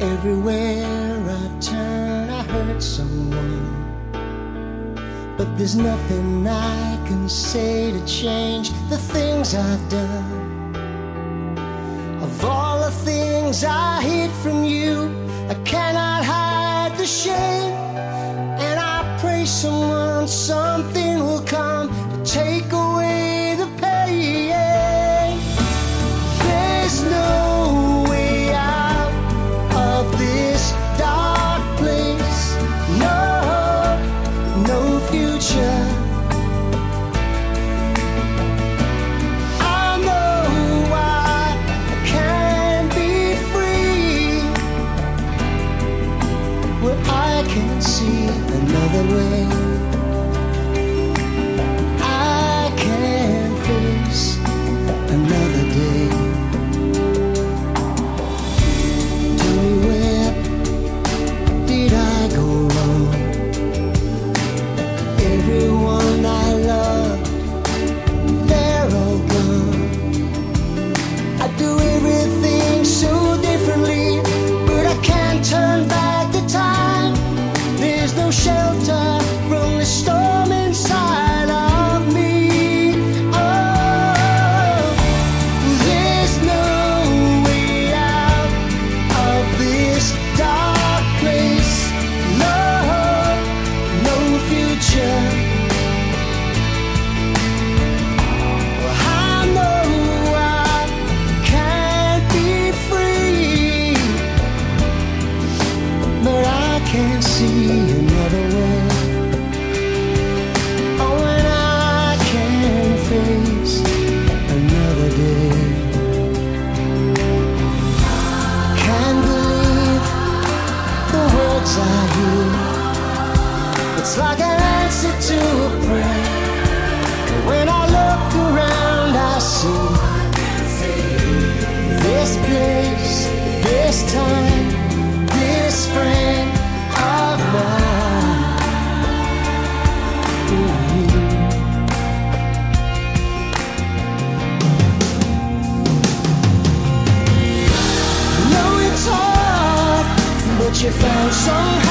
Everywhere I turn, I hurt someone. But there's nothing I can say to change the things I've done. Of all the things I hid from you, I cannot hide the shame. And I pray someone, something will come to take away the pain. There's no way out of this dark place. No, no future. I know I can't be free, but I can see another way. I can face another day. Tell me, where did I go wrong? Everyone I loved, they're all gone. I do everything so differently, but I can't turn back the time. There's no shelter from the storm inside of me. Oh, there's no way out of this dark place. No, no future. I know I can't be free, but I can't see another way. Oh, and I can face another day. Can't believe the words I hear. It's like an answer to a prayer. When I look around, I see this place, this time, this friend of mine. I know it's hard, but you found some